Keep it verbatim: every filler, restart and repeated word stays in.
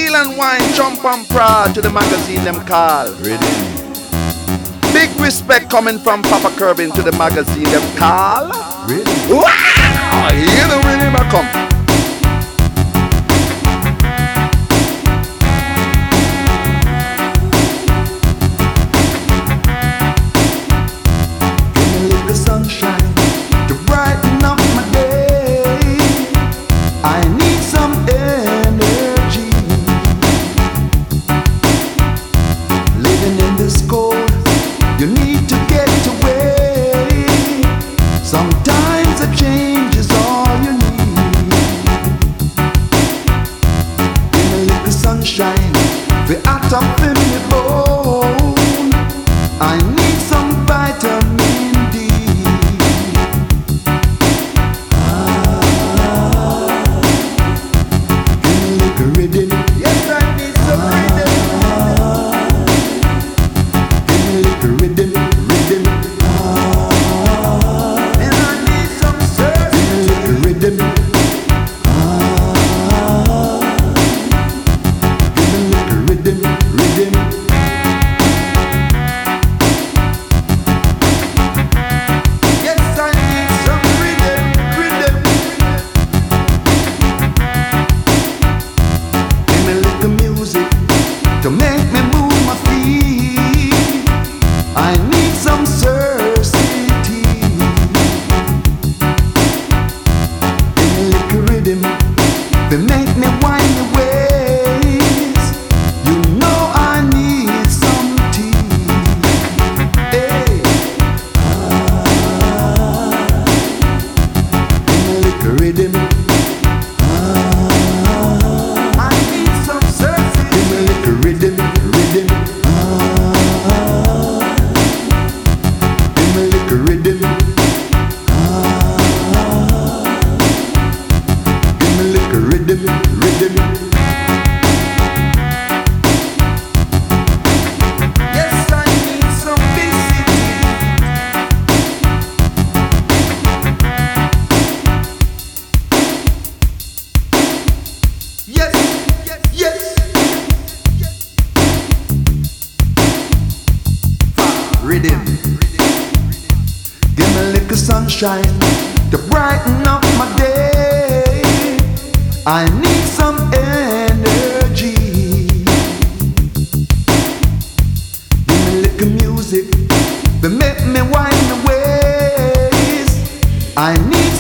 Wheel and wine, jump and prod to the magazine them call Rhythm. Big respect coming from Papa Kerbin to the magazine them call Rhythm. Wow! Hear the rhythm a come. Sometimes a change is all you need. In a little sunshine, the hot up in the bone. I need some vitamin D. Ah, in a little rhythm. Yes, I need some ah, rhythm. In a little rhythm, rhythm. To make me move my feet, I need some certainty. In a little rhythm, they make me wind the ways. You know I need some tea. Hey. Ah, in a little rhythm. Rhythm, rhythm, ah, in my little rhythm, ah, in my little rhythm, rhythm. Yes, I need some busy. Yes, yes, yes. Rhythm. Give me a little sunshine to brighten up my day. I need some energy. Give me a little music to make me wind the ways. I need